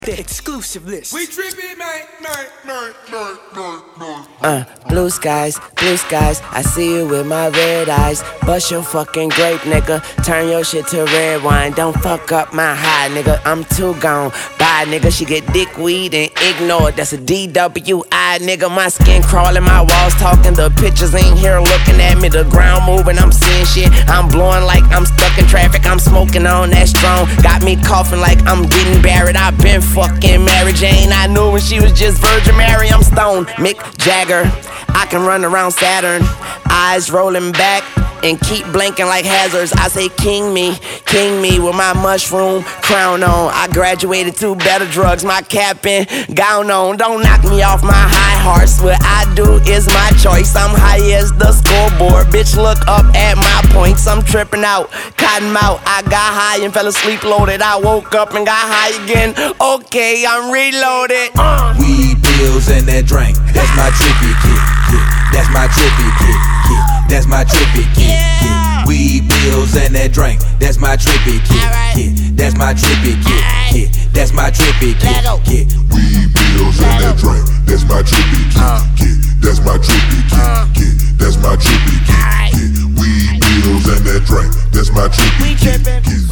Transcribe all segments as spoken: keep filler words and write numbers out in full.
The exclusive list. We trippin', man, man, man, man, man, man. Uh, blue skies, blue skies, I see you with my red eyes. Bust your fucking grape, nigga. Turn your shit to red wine. Don't fuck up my high, nigga. I'm too gone. Bye, nigga. She get dick weed and ignored. That's a D W I, nigga. My skin crawling, my walls talking. The pictures ain't here looking at me. The ground moving, I'm seeing shit. I'm blowing like I'm stuck in traffic. I'm smoking on that strong. Got me coughing like I'm getting buried. I've been fucking Mary Jane. I knew when she was just Virgin Mary. I'm stoned, Mick Jagger. I can run around Saturn, eyes rolling back and keep blinking like hazards. I say king me, king me with my mushroom crown on. I graduated to better drugs, my cap and gown on. Don't knock me off my high horse. What I do is my choice. I'm high as the scoreboard. Bitch, look up at my points. I'm tripping out, cotton mouth. I got high and fell asleep loaded. I woke up and got high again. Okay, I'm reloaded. Uh. Weed, pills, and that drink. That's my trippy kid. kid. That's my trippy kid. kid. That's my trippy kid. kid. Weed, pills, and that drink. That's my trippy kid. kid. That's my trippy kid. kid. That's my trippy kid. kid. Weed, pills, and that drink. That's my trippy kid. kid. That's my trippy kid. kid. That's my trippy kid. kid. Weed, pills, and that drink. That's my trippy kid.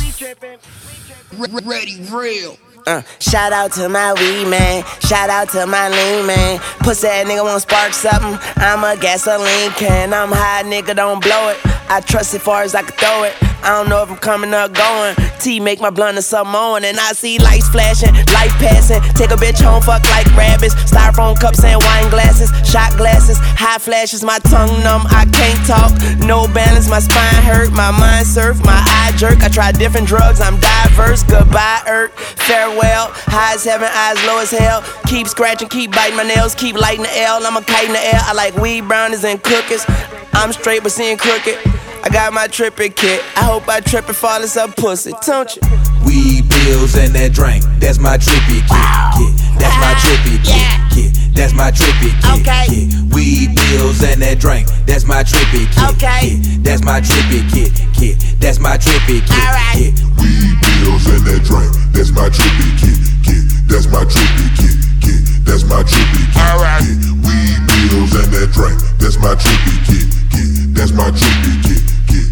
kid. Ready, real. Uh, shout out to my weed man, shout out to my lean man. Pussy that nigga wanna spark something, I'm a gasoline can. I'm high, nigga, don't blow it. I trust it far as I can throw it. I don't know if I'm coming or going. T make my blunt or something on. And I see lights flashing, light passing. Take a bitch home, fuck like rabbits. Styrofoam cups and wine glasses. Shot glasses, high flashes. My tongue numb, I can't talk. No balance, my spine hurt. My mind surf, my eye jerk. I try different drugs, I'm diverse. Goodbye, earth, farewell. High as heaven, eyes low as hell. Keep scratching, keep biting my nails. Keep lighting the L, I'm a kite in the air. I like weed brownies and cookies. I'm straight but seeing crooked. I got my trippin' kit. I hope I trip and fall in some pussy, don't you? Weed, pills, and that drink. That's my trippy kid. kid. That's my trippy kid. kid. That's my trippy kid. Okay. kid. Weed, pills, and that drink. That's my trippy kid. Okay. kid. That's my trippy kid. kid. That's my trippy kid. All right. kid. Weed, pills, and that drink. That's my trippy kid. kid. That's my trippy kid. kid. That's my trippy kid. All right. kid. Weed, pills, and that drink. That's my trippy kid. kid. That's my trippy kid.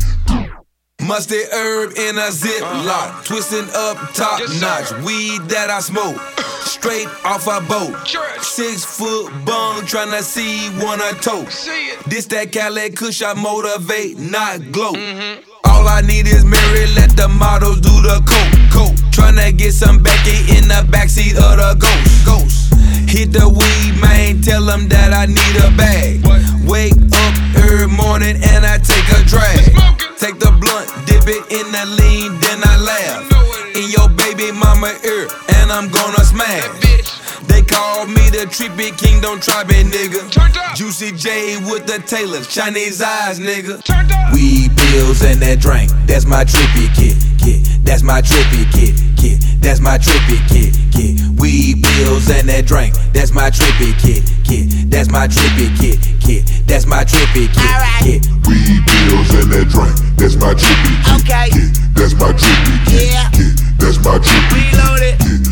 Mustard herb in a ziplock, twisting up top notch. Weed that I smoke, straight off a boat. Six foot bung, tryna see one a toe. This that Cali Kush, I motivate, not gloat. Mm-hmm. All I need is Mary, let the models do the coke. coke. Tryna get some Becky in the backseat of the ghost. ghost. Hit the weed, man, tell them that I need a bag. What? Wake up every morning and I take a drag. Take the blunt, dip it in the lean, then I laugh. In your baby mama ear, and I'm gonna smash. They call me the trippy king, don't try me, nigga. Juicy J with the Taylors, Chinese eyes, nigga. Weed, pills, and that drink, that's my trippy kid. kid. That's my trippy kid. kid. That's my trippy kid. kid. Weed, pills, and that drink, that's my trippy kid. kid. That's my trippy kid. kid. That's my trippy kid. Right. kid. Weed, pills, and that drink. That's my trippy kid. Okay. kid. That's my trippy kid. Yeah. kid. That's my trippy Reload it. kid.